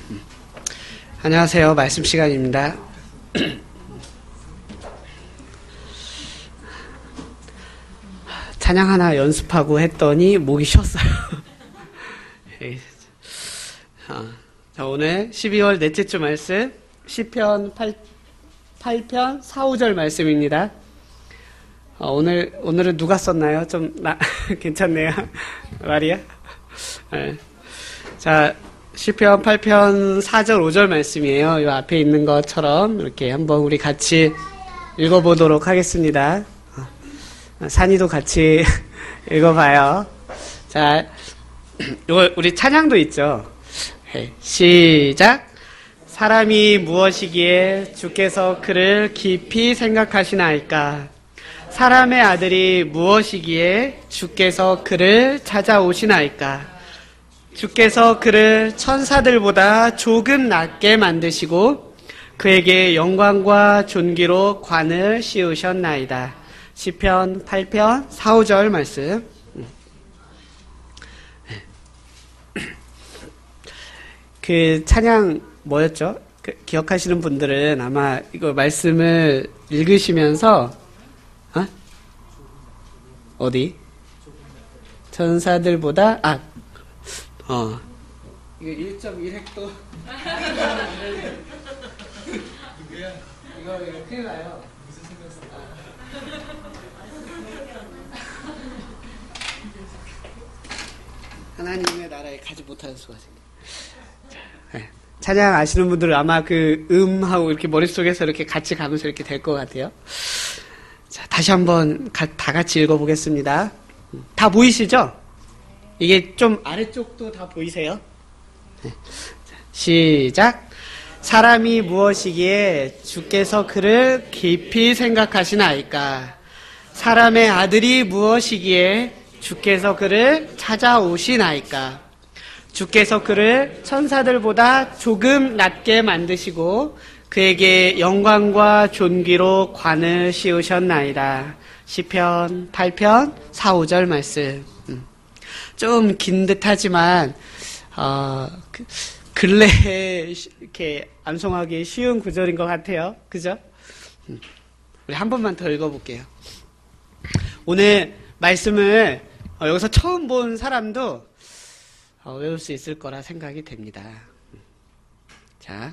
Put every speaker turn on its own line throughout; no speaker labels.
안녕하세요. 말씀 시간입니다. 찬양 하나 연습하고 했더니 목이 쉬었어요. 자, 오늘 12월 넷째 주 말씀 시편 8편 4, 5절 말씀입니다. 오늘은 누가 썼나요? 좀 괜찮네요. 말이야? 네. 자, 시편 8편 4절 5절 말씀이에요. 이 앞에 있는 것처럼 이렇게 한번 우리 같이 읽어보도록 하겠습니다. 산이도 같이 읽어봐요. 자, 이거 우리 찬양도 있죠. 네, 시작. 사람이 무엇이기에 주께서 그를 깊이 생각하시나이까? 사람의 아들이 무엇이기에 주께서 그를 찾아오시나이까? 주께서 그를 천사들보다 조금 낮게 만드시고 그에게 영광과 존귀로 관을 씌우셨나이다. 시편 8편 4, 5절 말씀. 그 찬양 뭐였죠? 기억하시는 분들은 아마 이거 말씀을 읽으시면서 어디? 천사들보다 이거 1.1헥토 이거 큰일 나요. 하나님의 나라에 가지 못하는 수가 생겨요. 찬양 아시는 분들은 아마 그 음하고 이렇게 머릿속에서 이렇게 같이 가면서 이렇게 될 것 같아요. 자, 다시 한번 다 같이 읽어보겠습니다. 다 보이시죠? 이게 좀 아래쪽도 다 보이세요? 네. 시작. 사람이 무엇이기에 주께서 그를 깊이 생각하시나이까? 사람의 아들이 무엇이기에 주께서 그를 찾아오시나이까? 주께서 그를 천사들보다 조금 낮게 만드시고 그에게 영광과 존귀로 관을 씌우셨나이다. 시편 8편 4, 5절 말씀. 좀 긴 듯하지만 근래에 이렇게 암송하기 쉬운 구절인 것 같아요. 그죠? 우리 한 번만 더 읽어볼게요. 오늘 말씀을 여기서 처음 본 사람도 외울 수 있을 거라 생각이 됩니다. 자,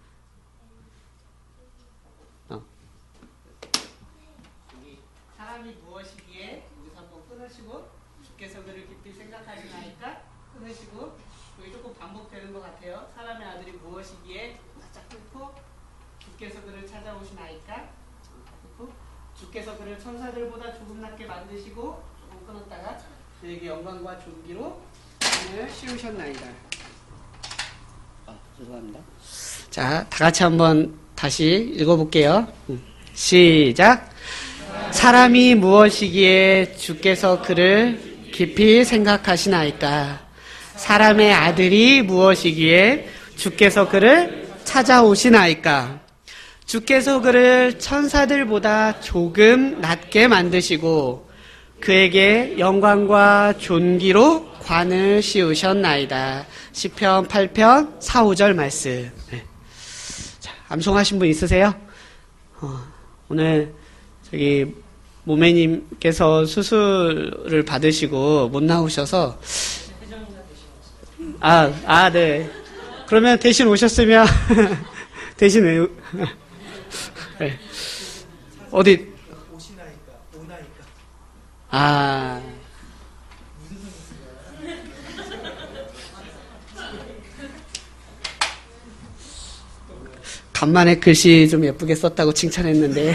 사람이 무엇이기에 여기서 한번 끊으시고 주께서 그를 깊이 생각하시나이까 끊으시고 여기 조금 반복되는 것 같아요. 사람의 아들이 무엇이기에 살짝 끊고 주께서 그를 찾아오시나이까 끊고 주께서 그를 천사들보다 조금 낮게 만드시고 조금 끊었다가 그에게 영광과 존귀로 관을 씌우셨나이다. 죄송합니다. 자, 다 같이 한번 다시 읽어볼게요. 시작. 사람이 무엇이기에 주께서 그를 깊이 생각하시나이까? 사람의 아들이 무엇이기에 주께서 그를 찾아오시나이까? 주께서 그를 천사들보다 조금 낮게 만드시고 그에게 영광과 존귀로 관을 씌우셨나이다. 시편 8편 4, 5절 말씀. 네. 자, 암송하신 분 있으세요? 오늘 저기 모매님께서 수술을 받으시고 못 나오셔서 네. 그러면 대신 오셨으면 대신 네. 어디 간만에 글씨 좀 예쁘게 썼다고 칭찬했는데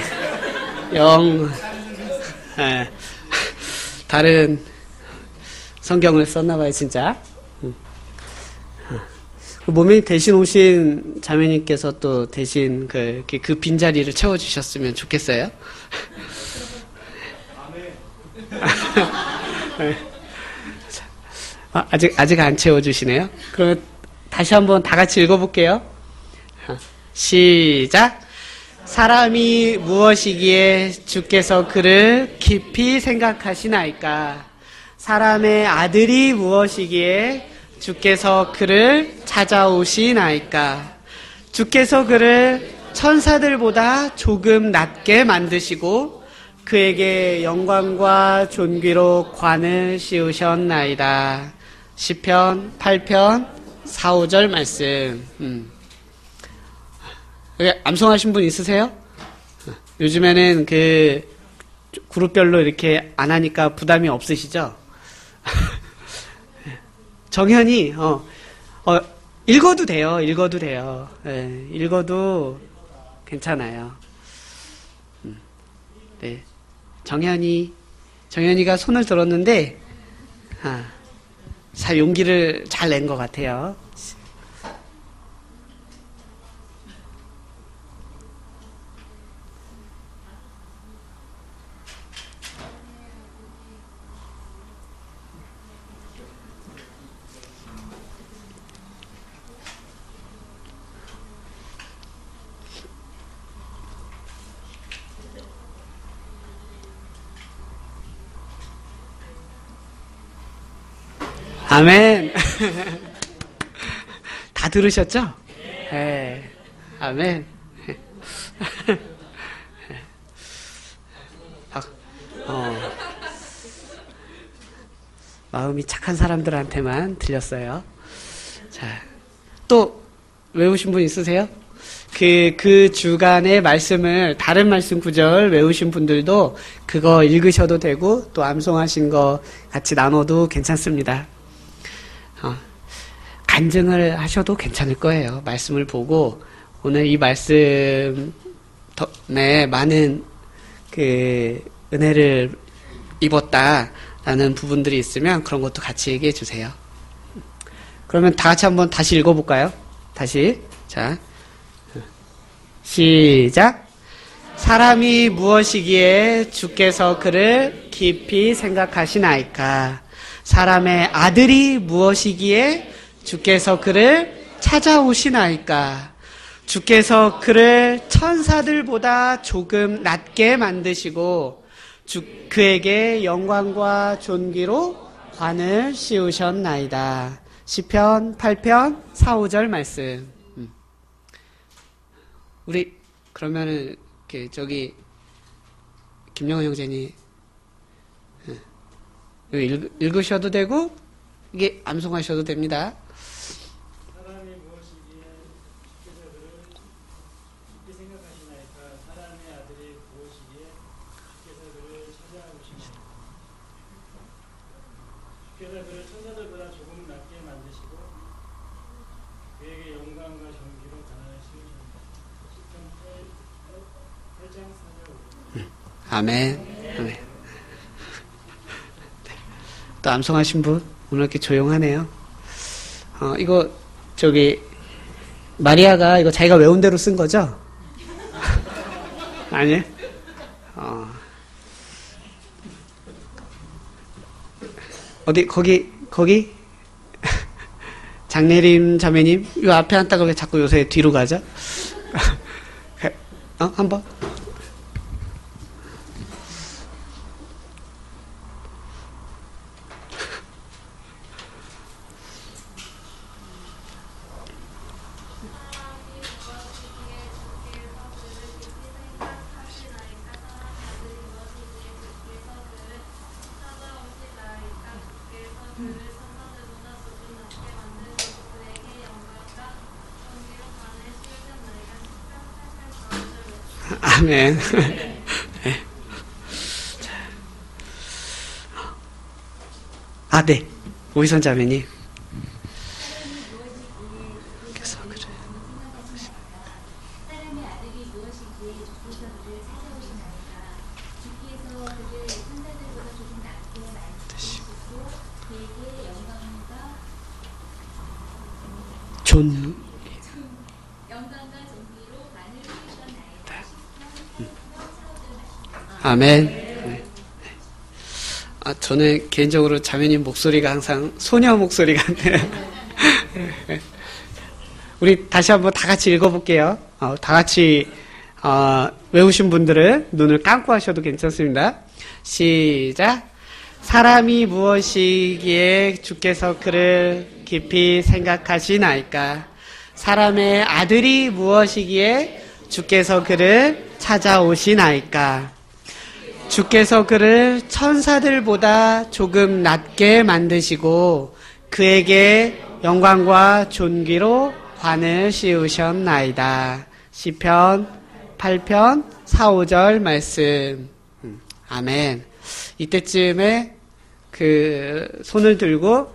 다른 성경을 썼나봐요 진짜. 몸이 대신 오신 자매님께서 또 대신 그 빈자리를 채워주셨으면 좋겠어요. 아직 안 채워주시네요. 그러면 다시 한번 다 같이 읽어볼게요. 시작. 사람이 무엇이기에 주께서 그를 깊이 생각하시나이까? 사람의 아들이 무엇이기에 주께서 그를 찾아오시나이까. 주께서 그를 천사들보다 조금 낮게 만드시고 그에게 영광과 존귀로 관을 씌우셨나이다. 시편 8편 4, 5절 말씀. 여기 암송하신 분 있으세요? 요즘에는 그 그룹별로 이렇게 안 하니까 부담이 없으시죠? 정현이 읽어도 돼요. 읽어도 돼요. 네, 읽어도 괜찮아요. 네, 정현이가 손을 들었는데 잘 용기를 잘 낸 것 같아요. 아멘. 다 들으셨죠? 네. 아멘. 마음이 착한 사람들한테만 들렸어요. 자, 또 외우신 분 있으세요? 그 주간의 말씀을, 다른 말씀 구절 외우신 분들도 그거 읽으셔도 되고, 또 암송하신 거 같이 나눠도 괜찮습니다. 간증을 하셔도 괜찮을 거예요. 말씀을 보고, 오늘 이 말씀에 많은 그 은혜를 입었다라는 부분들이 있으면 그런 것도 같이 얘기해 주세요. 그러면 다 같이 한번 다시 읽어볼까요? 다시. 자. 시작. 사람이 무엇이기에 주께서 그를 깊이 생각하시나이까. 사람의 아들이 무엇이기에 주께서 그를 찾아오시나이까. 주께서 그를 천사들보다 조금 낮게 만드시고 그에게 영광과 존귀로 관을 씌우셨나이다. 시편 8편 4, 5절 말씀. 우리 그러면은 저기 김영은 형제님 읽으셔도 되고 이게 암송하셔도 됩니다.
사람이 무엇이기에 주께서 그를 깊이 생각하시나이까. 사람의 아들이 무엇이기에 주께서 그를 찾아오시나이까. 주께서 그를 천사들보다 조금 낮게 만드시고 그에게 영광과 존귀로 관을 씌우셨나이까. 시편 8장 4절.
아멘. 아멘. 또 암송하신 분 오늘 이렇게 조용하네요. 이거 저기 마리아가 이거 자기가 외운 대로 쓴 거죠? 아니에요? 어디 거기 장례림 자매님 요 앞에 앉다가 왜 자꾸 요새 뒤로 가죠? 한번. 아멘. 네. 네. 오희선 자매님.
사람의 아들이 무엇이기에 주께서 그를 찾아오시나이까. 주께서 그를 천사들보다 조금 낮게 만드시고 그에게 영광과 존귀로 관을 씌우셨나이다.
아멘. 저는 개인적으로 자매님 목소리가 항상 소녀 목소리 같네요. 우리 다시 한번 다 같이 읽어볼게요. 다 같이 외우신 분들은 눈을 감고 하셔도 괜찮습니다. 시작. 사람이 무엇이기에 주께서 그를 깊이 생각하시나이까? 사람의 아들이 무엇이기에 주께서 그를 찾아오시나이까? 주께서 그를 천사들보다 조금 낮게 만드시고 그에게 영광과 존귀로 관을 씌우셨나이다. 시편 8편 4, 5절 말씀. 아멘. 이때쯤에 그 손을 들고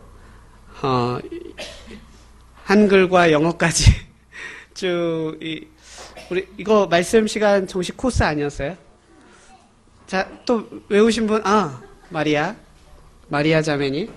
한글과 영어까지 쭉 우리 이거 말씀 시간 정식 코스 아니었어요? 자, 또 외우신 분, 마리아 자매님.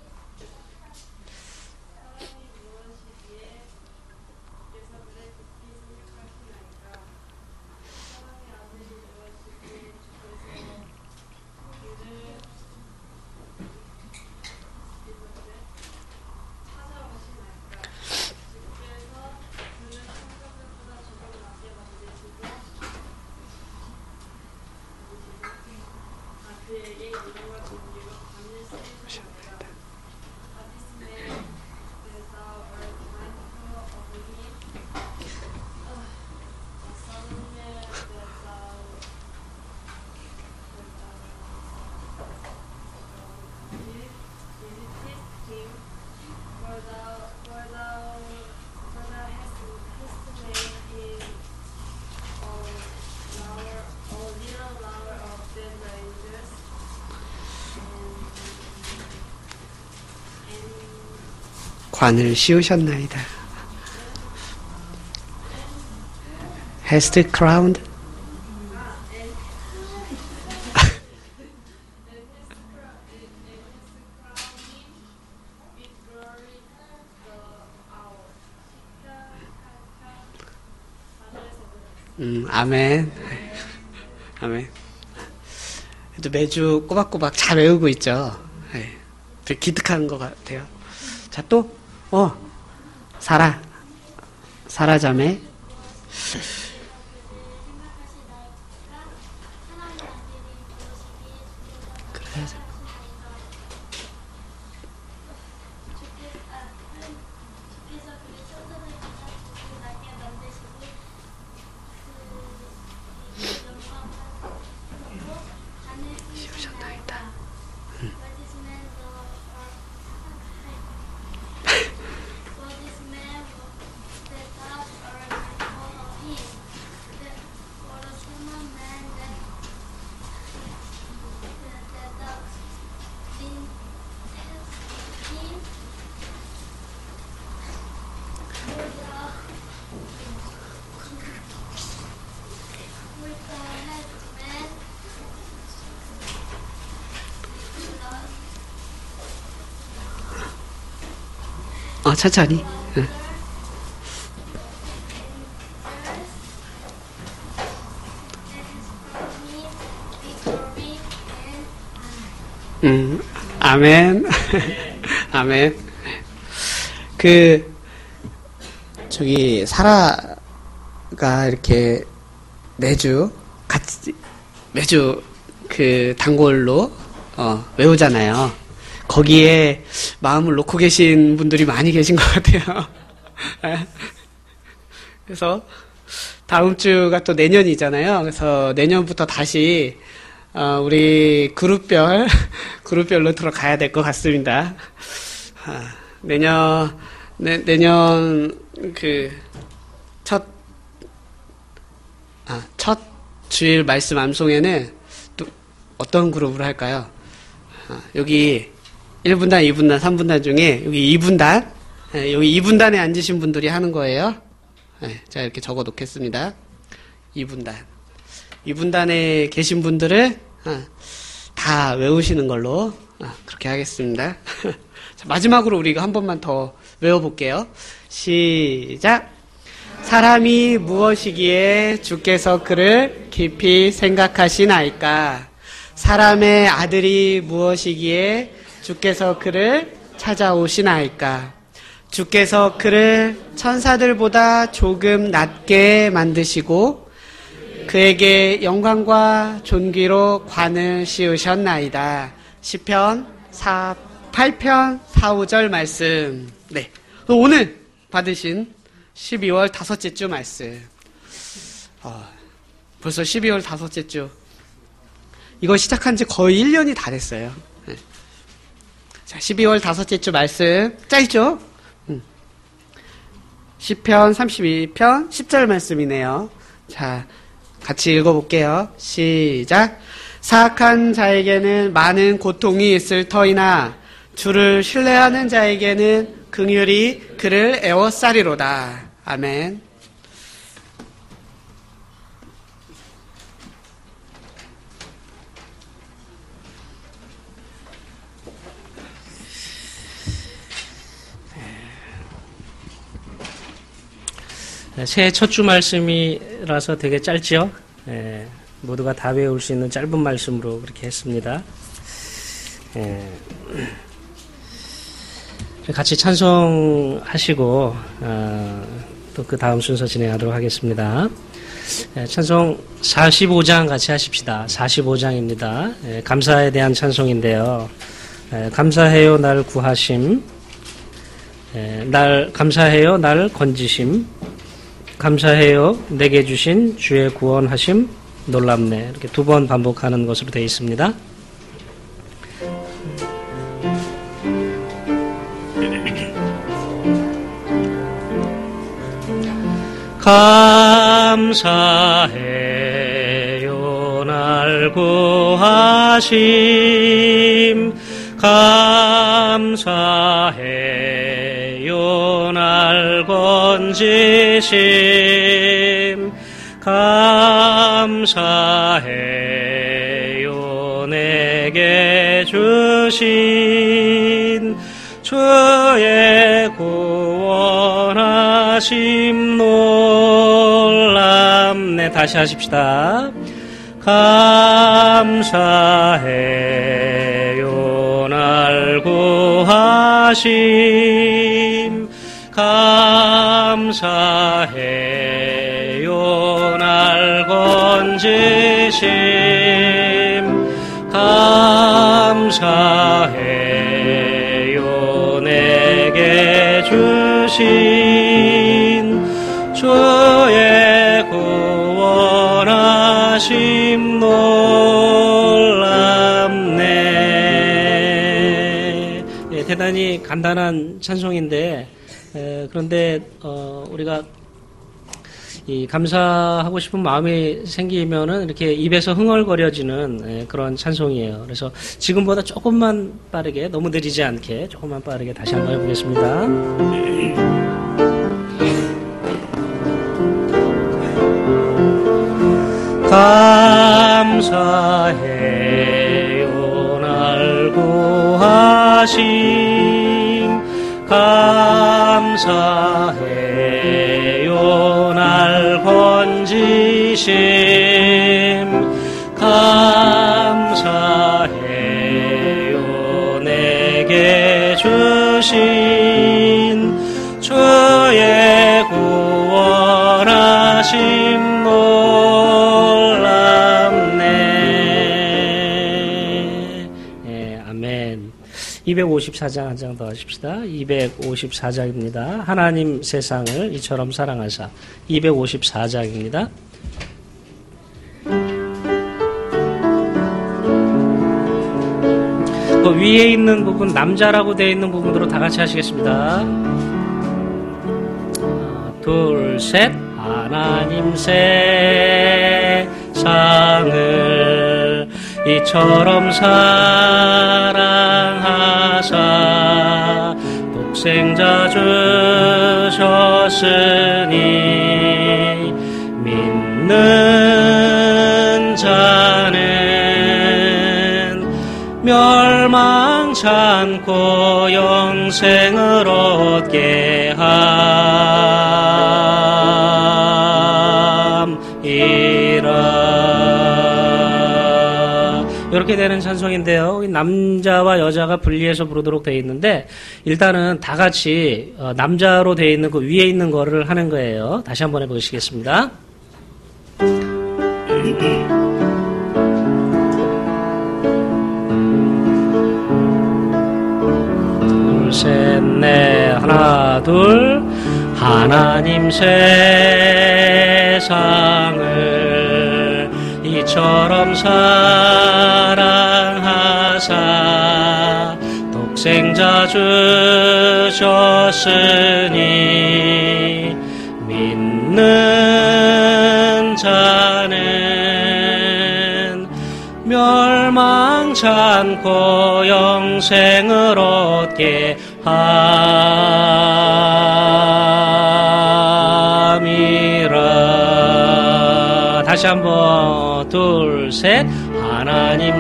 관을 씌우셨나이다. Has the crowned? 아멘. 아멘. 매주 꼬박꼬박 잘 외우고 있죠. 되게 기특한 것 같아요. 자, 또, 사라 자매. 천천히. 아멘. 아멘. 사라가 이렇게 매주 단골로, 외우잖아요. 거기에 마음을 놓고 계신 분들이 많이 계신 것 같아요. 그래서 다음 주가 또 내년이잖아요. 그래서 내년부터 다시 우리 그룹별로 들어가야 될 것 같습니다. 내년 첫 주일 말씀 암송에는 또 어떤 그룹으로 할까요? 여기 1분단, 2분단, 3분단 중에 여기 2분단, 여기 2분단에 앉으신 분들이 하는 거예요. 자, 이렇게 적어 놓겠습니다. 2분단에 계신 분들을 다 외우시는 걸로 그렇게 하겠습니다. 자, 마지막으로 우리 이거 한 번만 더 외워볼게요. 시작. 사람이 무엇이기에 주께서 그를 깊이 생각하시나이까? 사람의 아들이 무엇이기에 주께서 그를 찾아오시나이까? 주께서 그를 천사들보다 조금 낮게 만드시고 그에게 영광과 존귀로 관을 씌우셨나이다. 시편 8편 4, 5절 말씀. 네. 오늘 받으신 12월 다섯째 주 말씀. 벌써 12월 다섯째 주. 이거 시작한 지 거의 1년이 다 됐어요. 네. 자, 12월 다섯째 주 말씀. 짧죠? 시편 32편 10절 말씀이네요. 자, 같이 읽어볼게요. 시작. 사악한 자에게는 많은 고통이 있을 터이나 주를 신뢰하는 자에게는 긍휼이 그를 애워싸리로다. 아멘.
새해 첫 주 말씀이라서 되게 짧죠? 모두가 다 외울 수 있는 짧은 말씀으로 그렇게 했습니다. 같이 찬송하시고 또 그 다음 순서 진행하도록 하겠습니다. 찬송 45장 같이 하십시다. 45장입니다. 감사에 대한 찬송인데요. 감사해요 날 구하심, 감사해요 날 건지심, 감사해요 내게 주신 주의 구원하심 놀랍네. 이렇게 두 번 반복하는 것으로 되어 있습니다. 감사해요 날 구하심, 감사해요 날 건지심, 감사해요 내게 주신 주의 구원하심 놀랍네. 다시 하십시다. 감사해요 날 구하심, 감사해요 날 건지심, 감사해요 내게 주신 주의 구원하심 놀랍네. 대단히 간단한 찬송인데 그런데 우리가 이 감사하고 싶은 마음이 생기면은 이렇게 입에서 흥얼거려지는 그런 찬송이에요. 그래서 지금보다 조금만 빠르게, 너무 느리지 않게 조금만 빠르게 다시 한번 해보겠습니다. 감사해요 날 구하심, 감사해요 날 건지심, 감사해요 내게 주신 주의 구원하심 놀랍네. 아멘. 254장 한 장 더 하십시다. 254장입니다. 하나님 세상을 이처럼 사랑하사. 254장입니다. 그 위에 있는 부분, 남자라고 되어 있는 부분으로 다 같이 하시겠습니다. 하나, 둘, 셋. 하나님 세상을 이처럼 사랑하사 독생자 주셨으니 믿는 자는 멸망치 않고 영생을 얻게 함이라. 이렇게 되는 찬송인데요. 남자와 여자가 분리해서 부르도록 되어 있는데 일단은 다 같이 남자로 되어 있는 그 위에 있는 거를 하는 거예요. 다시 한번 해보시겠습니다. 둘, 셋, 넷. 하나, 둘. 하나님 세상을 이처럼 사랑하사 독생자 주셨으니 믿는 자는 멸망치 않고 영생을 얻게 함이라. 다시 한번 둘, 셋. 하나님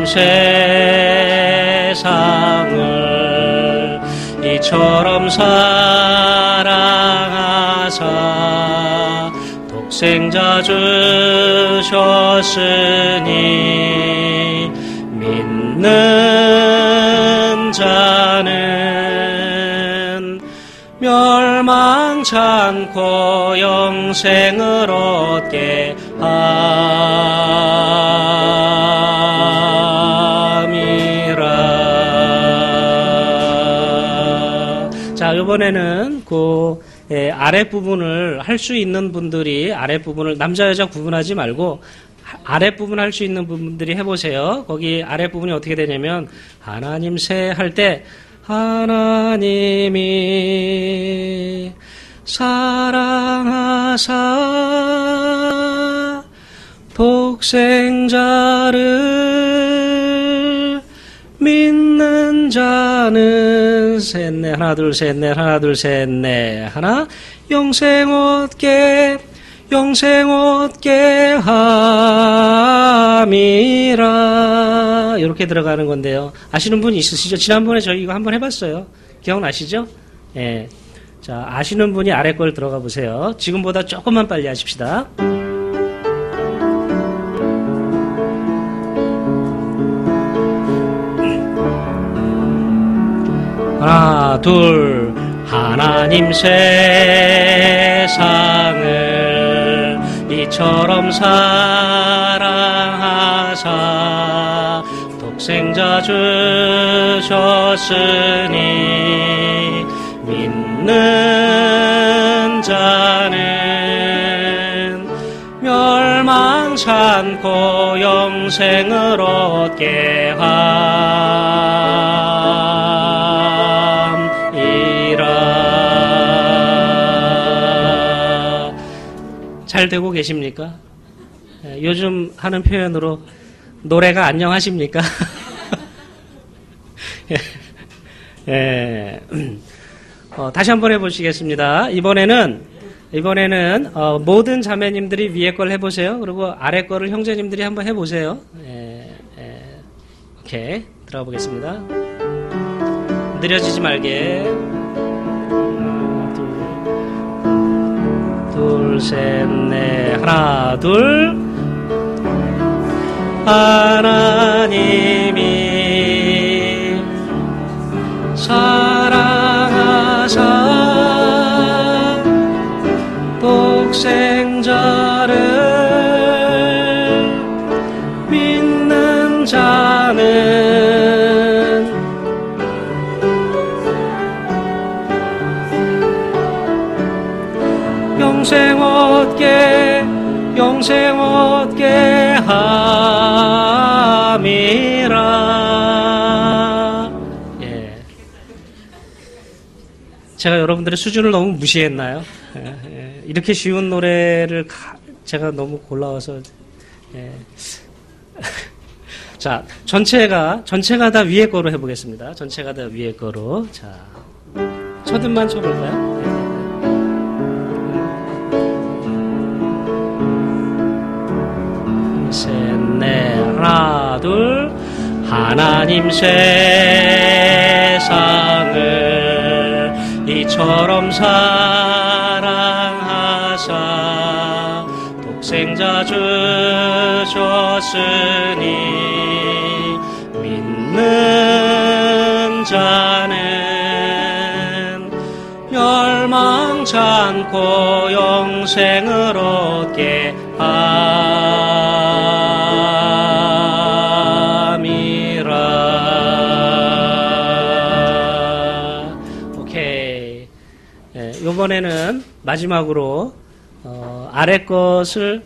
세상을 이처럼 사랑하사 독생자 주셨으니 믿는 자는 멸망치 않고 영생을 얻게 함이라. 자, 이번에는 그 아랫부분을 할 수 있는 분들이 아랫부분을 남자 여자 구분하지 말고 아랫부분 할 수 있는 분들이 해보세요. 거기 아랫부분이 어떻게 되냐면 하나님 세 할 때 하나님이 사랑하사 독생자를 믿는 자는 셋넷 하나 둘 셋넷 하나 둘 셋넷 하나 영생 얻게 함이라. 이렇게 들어가는 건데요. 아시는 분 있으시죠? 지난번에 저희 이거 한번 해봤어요. 기억나시죠? 예. 자, 아시는 분이 아래 걸 들어가 보세요. 지금보다 조금만 빨리 하십시다. 하나, 둘. 하나님 세상을 이처럼 사랑하사 독생자 주셨으니 믿는 자는 멸망치 않고 영생을 얻게 함이라. 잘 되고 계십니까? 요즘 하는 표현으로 노래가 안녕하십니까? 예. 다시 한번 해보시겠습니다. 이번에는 모든 자매님들이 위에 걸 해보세요. 그리고 아래 거를 형제님들이 한번 해보세요. 오케이. 들어가 보겠습니다. 느려지지 말게. 둘, 셋, 넷. 하나, 둘. 하나님이 사랑하사 독생자를 믿는 자는 영생 얻게 함이라. 예. 제가 여러분들의 수준을 너무 무시했나요? 이렇게 쉬운 노래를 제가 너무 골라와서. 자, 전체가 다 위에 거로 해보겠습니다. 전체가 다 위에 거로. 자, 첫음만 쳐볼까요? 셋, 넷, 하나, 둘. 하나님 세상을 이처럼 사랑하사 독생자 주셨으니 믿는 자는 멸망치 않고 영생을 얻게 함이라. 이번에는 마지막으로 아래 것을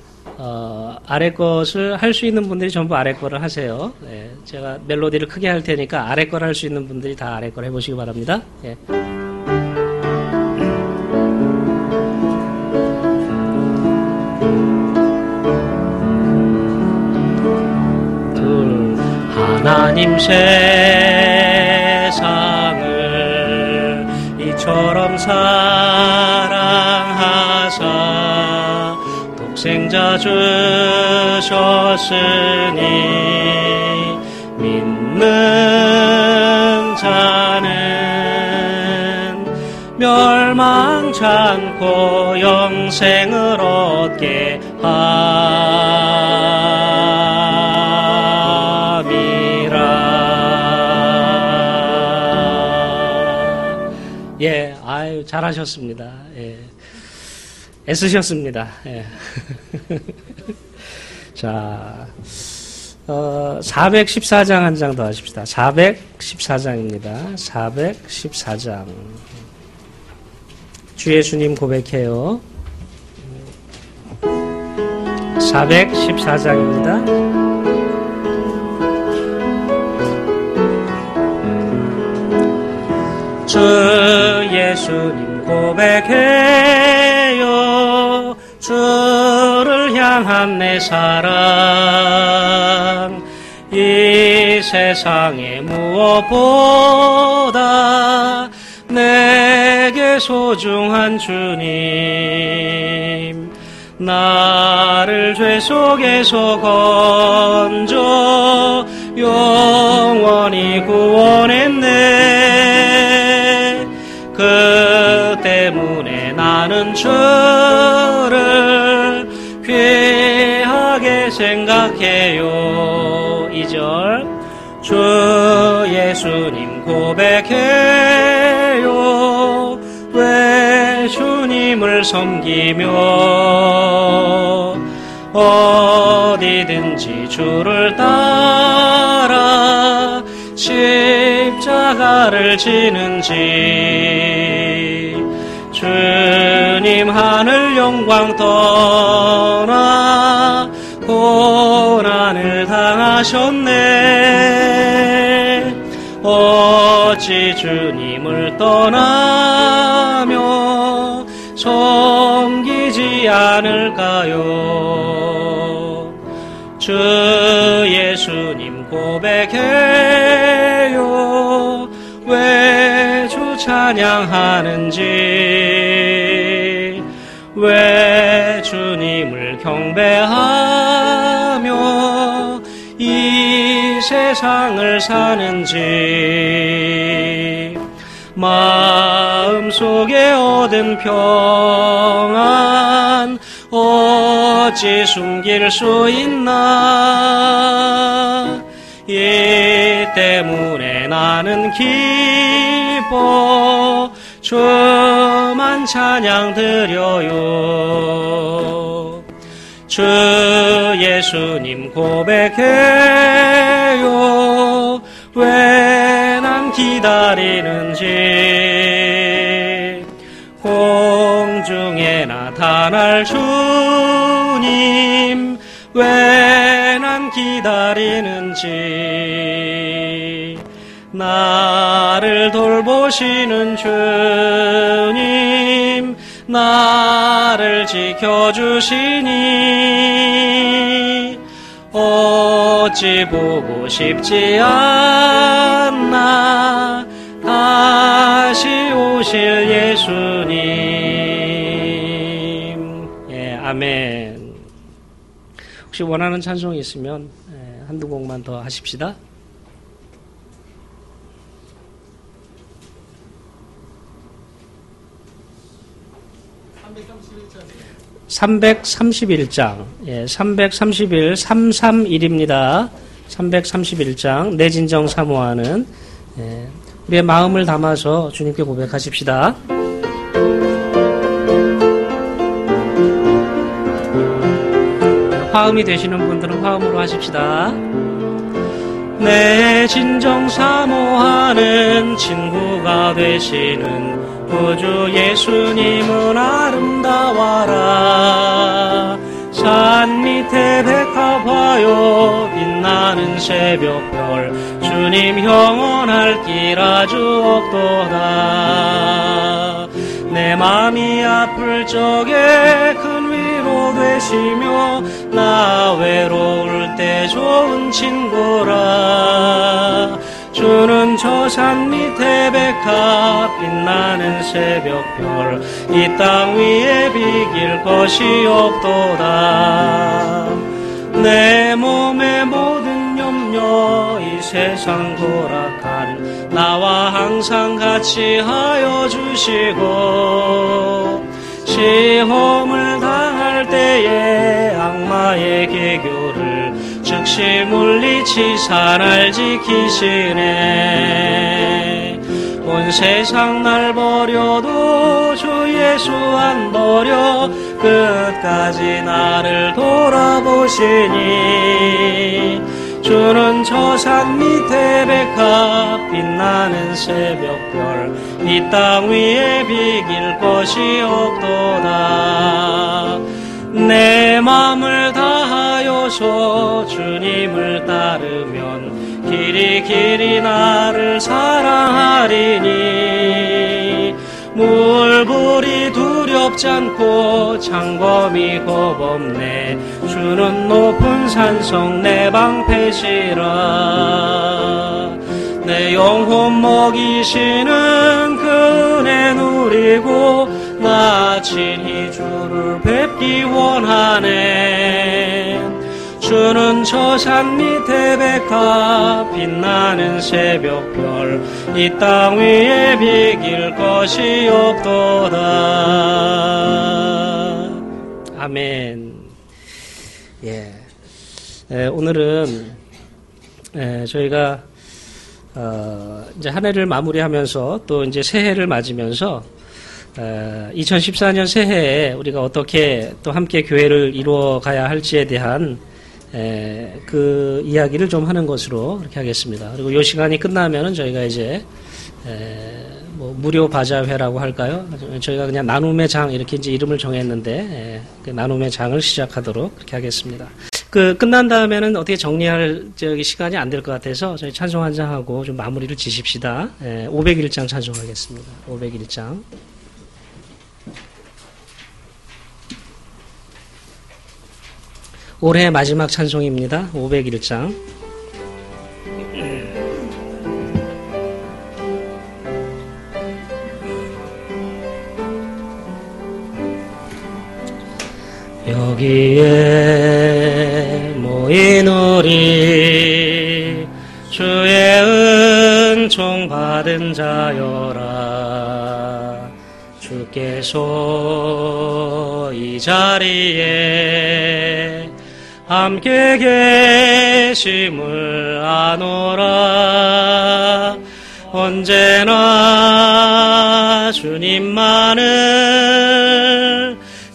할 수 있는 분들이 전부 아래 거를 하세요. 제가 멜로디를 크게 할 테니까 아래 걸 할 수 있는 분들이 다 아래 걸 해보시기 바랍니다. 하나님 세상을 이처럼 사랑하사 독생자 주셨으니 믿는 자는 멸망치 않고 영생을 얻게 아유, 잘하셨습니다. 애쓰셨습니다. 자, 414장 한 장 더 하십시다. 414장입니다. 414장. 주 예수님 고백해요. 414장입니다. 주 예수님 고백해요. 주를 향한 내 사랑 이 세상의 무엇보다 내게 소중한 주님 나를 죄 속에서 건져 영원히 구원했네. 그 때문에 나는 주를 귀하게 생각해요. 2절 주 예수님 고백해요. 왜 주님을 섬기며 어디든지 주를 따라 십자가를 지는지 주님 하늘 영광 떠나 고난을 당하셨네. 어찌 주님을 떠나며 섬기지 않을까요? 주 예수님 고백해요. 왜 주 찬양하는지 왜 주님을 경배하며 이 세상을 사는지 마음속에 얻은 평안 어찌 숨길 수 있나. 이 때문에 나는 기뻐 주만 찬양 드려요. 주 예수님 고백해요. 왜 난 기다리는지 공중에 나타날 주님 왜 난 기다리는지 나를 돌보시는 주님 나를 지켜주시니 어찌 보고 싶지 않나 다시 오실 예수님. 아멘. 혹시 원하는 찬송이 있으면 한두 곡만 더 하십시다. 331장. 331, 331입니다. 331장. 내 진정 사모하는. 우리의 마음을 담아서 주님께 고백하십시다. 화음이 되시는 분들은 화음으로 하십시다. 내 진정 사모하는 친구가 되시는 구주 예수님은 아름다워라. 산 밑에 백합화요 빛나는 새벽별 주님 영원할 길 아주 없도다. 내 맘이 아플 적에 큰 위로 되시며 나 외로울 때 좋은 친구라. 주는 저 산 밑에 백합 빛나는 새벽별 이 땅 위에 비길 것이 없도다. 내 몸의 모든 염려 이 세상 고락한 나와 항상 같이 하여 주시고 시험을 당할 때에 악마의 계교를 즉시 물리치사 날 지키시네. 온 세상 날 버려도 주 예수 안 버려 끝까지 나를 돌아보시니. 주는 저 산 밑에 백합 빛나는 새벽별 이 땅 위에 비길 것이 없도다. 내 맘을 다하여서 주님을 따르면 길이 길이 나를 사랑하리니. 물불이 두렵지 않고 창검이 겁없네. 주는 높은 산성 내 방패시라. 내 영혼 먹이시는 그 은혜 누리고 나 친히 주를 뵙기 원하네. 주는 저 산 밑에 백합 빛나는 새벽별 이 땅 위에 비길 것이 없도다. 아멘. 오늘은 저희가 이제 한 해를 마무리하면서 또 이제 새해를 맞으면서 2014년 새해에 우리가 어떻게 또 함께 교회를 이루어 가야 할지에 대한 그 이야기를 좀 하는 것으로 그렇게 하겠습니다. 그리고 이 시간이 끝나면은 저희가 이제 뭐 무료 바자회라고 할까요? 저희가 그냥 나눔의 장 이렇게 이제 이름을 정했는데 그 나눔의 장을 시작하도록 그렇게 하겠습니다. 그 끝난 다음에는 어떻게 정리할 시간이 안 될 것 같아서 저희 찬송 한 장하고 좀 마무리를 지십시다. 501장 찬송하겠습니다. 501장. 올해 마지막 찬송입니다. 501장. 여기에 모인 우리 주의 은총 받은 자여라. 주께서 이 자리에 함께 계심을 아노라. 언제나 주님만을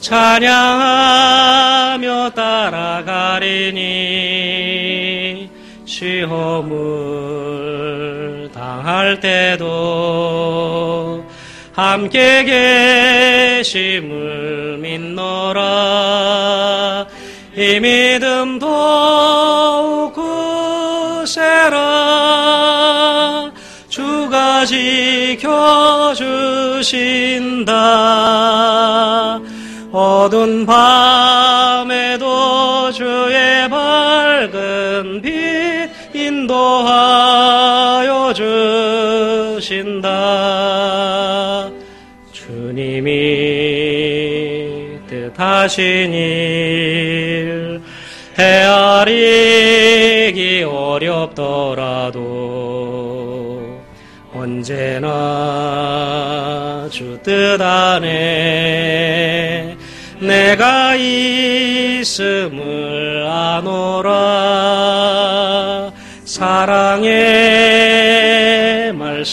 찬양하며 따라가리니. 시험을 당할 때도 함께 계심을 믿노라. 이 믿음 더욱 굳세라. 주가 지켜주신다. 어두운 밤에도 주의 밝은 빛 인도하여 주신다. 주님이 뜻하신 일 헤아리기 어렵더라도 언제나 주 뜻 안에 내가 있음을 아노라. 사랑의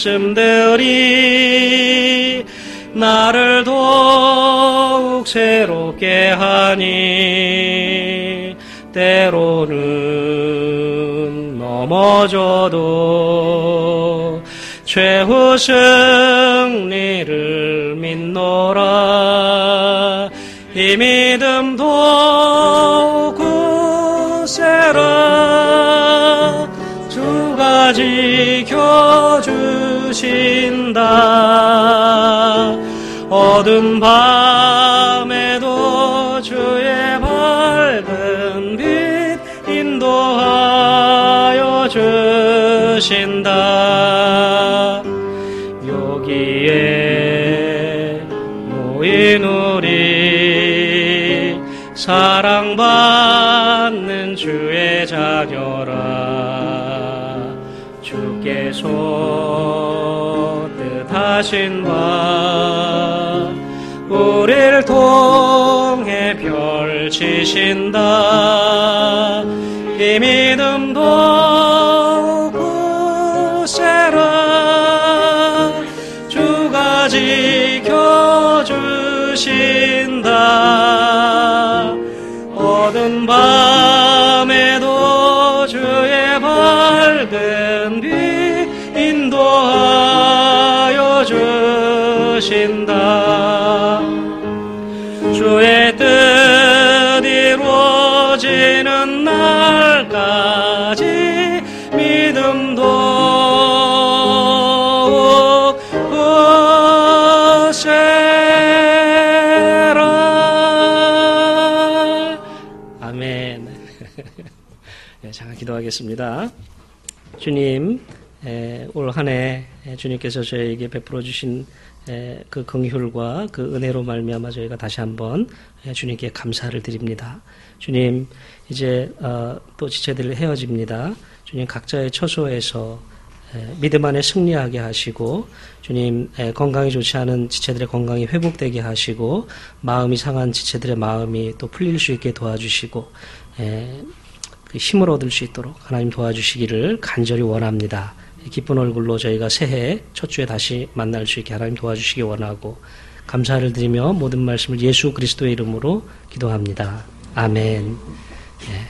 말씀들이 나를 더욱 새롭게 하니. 때로는 넘어져도 최후 승리를 믿노라. 이 믿음 더욱 굳세라. 주가 지켜주신다. 어두운 밤에도 주의 밝은 빛 인도하여 주신다. 여기에 모인 우리 사랑받는 주의 자녀라. 주께서 뜻하신 바 우리를 통해 펼치신다. 이 믿음 더욱 굳세라. 주가 지켜주신다. 어두운 밤에도 주의 밝은 빛 인도하여 주신다. 주의 뜻 이루어지는 날까지 믿음 더욱 굳세라. 아멘. 네, 잠깐 기도하겠습니다. 주님, 올 한 해 주님께서 저희에게 베풀어 주신 그 긍휼과 그 은혜로 말미암아 저희가 다시 한번 주님께 감사를 드립니다. 주님, 이제 또 지체들 헤어집니다. 주님, 각자의 처소에서 믿음 안에 승리하게 하시고, 주님, 건강이 좋지 않은 지체들의 건강이 회복되게 하시고, 마음이 상한 지체들의 마음이 또 풀릴 수 있게 도와주시고, 그 힘을 얻을 수 있도록 하나님 도와주시기를 간절히 원합니다. 기쁜 얼굴로 저희가 새해 첫 주에 다시 만날 수 있게 하나님 도와주시기 원하고, 감사를 드리며 모든 말씀을 예수 그리스도의 이름으로 기도합니다. 아멘.